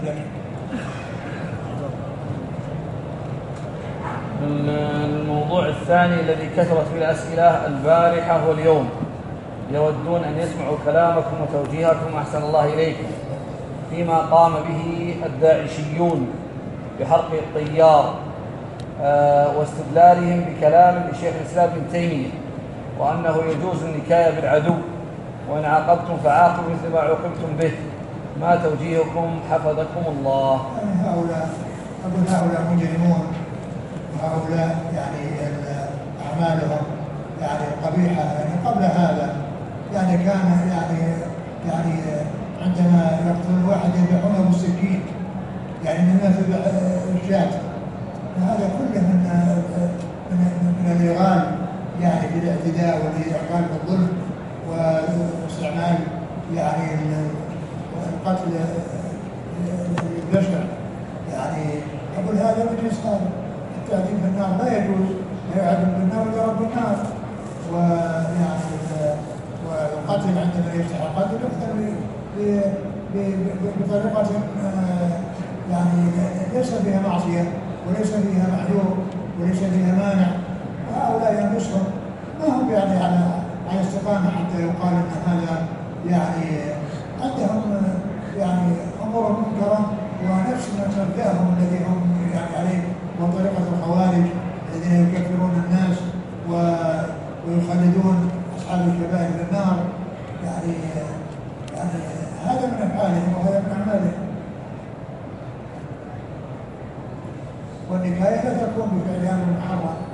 لك. الموضوع الثاني الذي كثرت فيه الأسئلة البارحة واليوم، يودون أن يسمعوا كلامكم وتوجيهكم أحسن الله إليكم فيما قام به الداعشيون بحرق الطيار واستدلالهم بكلام لشيخ الإسلام ابن تيمية، وأنه يجوز النكاية بالعدو، وإن عاقبتم فعاقبوا مثل ما عوقبتم به، ما توجيهكم حفظكم الله؟ هؤلاء مجرمون، وهؤلاء يعني أعمالهم يعني قبيحة. يعني قبل هذا يعني كان يعني عندما يقتلون واحد يذبحونه بالسكين، يعني من الشاة. هذا كله من الإغال يعني بالاعتداء والإغال بالظلم واستعمال يعني القتل البشع. يعني أقول هذا مجلس هذا التعذيب بالنار لا يجوز، لا يعذب بالنار ولا رب النار. ويعني والقتل عندما يفتح القتل يقتل بطريقة يعني ليس فيها معصية وليس فيها محذور وليس فيها مانع. وهؤلاء ينبسهم ما هم يعني على استقامة حتى يقال ان هذا يعني عندهم يعني امور منكرة، ونفس مبدأهم الذي هم يعني عليه وطريقة الخوارج الذين يكفرون الناس ويخلدون اصحاب الكبائر في النار. يعني هذا من افعالهم وهذا من اعمالهم. والنكاية لا تكون بفعل امر محرم